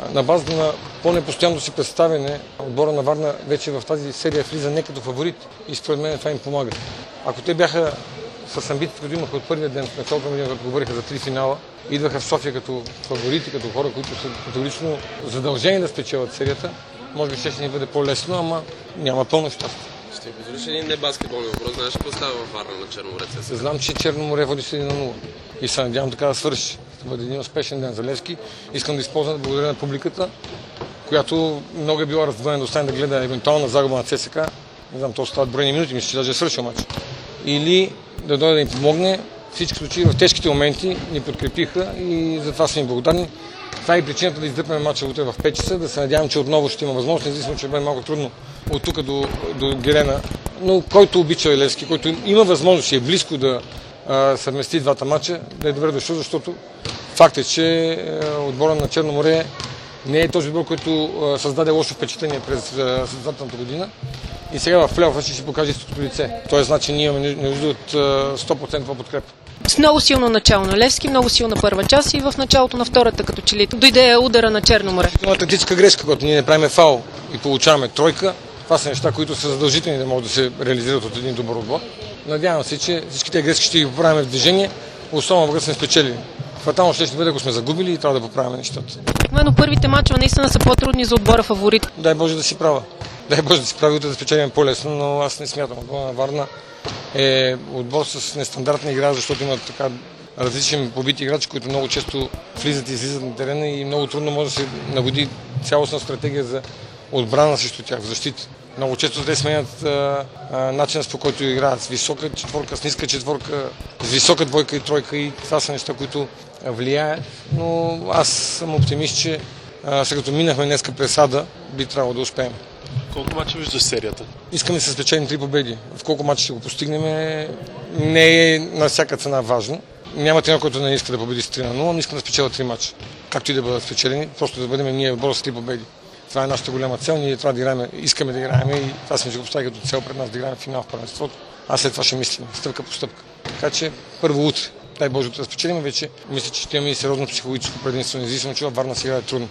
На база на по-непостоянното си представяне, отбора на Варна вече в тази серия влиза не като фаворит и според мен това им помага. Ако те бяха с амбициите, които имаха от първия ден, в началото на година, като говориха за 3 финала, идваха в София като фаворити, като хора, които са категорично задължени да спечелят серията, може би ще ни бъде по-лесно, ама няма пълно щастие. Ще ви позволиш един небаскетболни въпрос. Знаеш какво става във Варна на Черно море? Знам, че Черно море води 1-0 и се надявам така да свърши. Ще бъде един успешен ден за Левски. Искам да използвам да благодаря на публиката, която много е била раздвоена да остане да гледа евентуална загуба на ЦСКА. Не знам, то стават броени минути, мисля, че даже е свършил матч. Или да дойде да им помогне. Всички случаи в тежките моменти ни подкрепиха и за това са им благодарни. Това е и причината да издърпаме матча утре в 5 часа, да се надявам, че отново ще има възможност, независимо, че бъде малко трудно от тук до Герена. Но който обича Левски, който има възможност и е близко да съвмести двата матча, да е добре дошъл, защото факт е, че отбора на Черно море не е този отбор, който създаде лошо впечатление през състезателната година. И сега в плейофа ще си покаже истинското лице. Тоест, значи ние имаме нужда от 100% подкрепа. С много силно начало на Левски, много силна първа част и в началото на втората, като че ли дойде удара на Черно море. Има тактическа грешка, когато ние не правим фаул и получаваме тройка. Това са неща, които са задължителни да могат да се реализират от един добър отбор. Надявам се, че всички тези грешки ще ги поправим в движение, особено когато сме спечелили. Фатално ще бъде, ако сме загубили и трябва да поправим нещата. Но първите мачове наистина са по-трудни за отбора фаворит. Дай Боже да си права. Дай Боже да си прави, да спечелим по-лесно, но аз не смятам. Отбора на Варна е отбор с нестандартна игра, защото има така различни побити играчи, които много често влизат и излизат на терена и много трудно може да се нагоди цялостна стратегия за отбрана срещу тях, в защита. Много често те сменят начинът, по който играят с висока четворка, с ниска четворка, с висока двойка и тройка и това са неща, които влияят. Но аз съм оптимист, че след като минахме днеска пресада, би трябвало да успеем. Колко мача виждаш серията? Искаме да се спечелим 3 победи. В колко мача ще го постигнем не е на всяка цена важно. Няма тренер, който не иска да победи с 3-0, но искам да спечеля 3 мача. Както и да бъдат спечелени, просто да бъдем ние отбор с 3 победи. Това е нашата голяма цел, ние това да играем, искаме да играем и това сме си го поставили като цел пред нас да играем в финал в първенството. А след това ще мислим, стъпка по стъпка. Така че първо утре, дай Боже да спечелим, вече мисля, че ще имаме и сериозно психологическо предимство, независимо, че във Варна сега е трудно.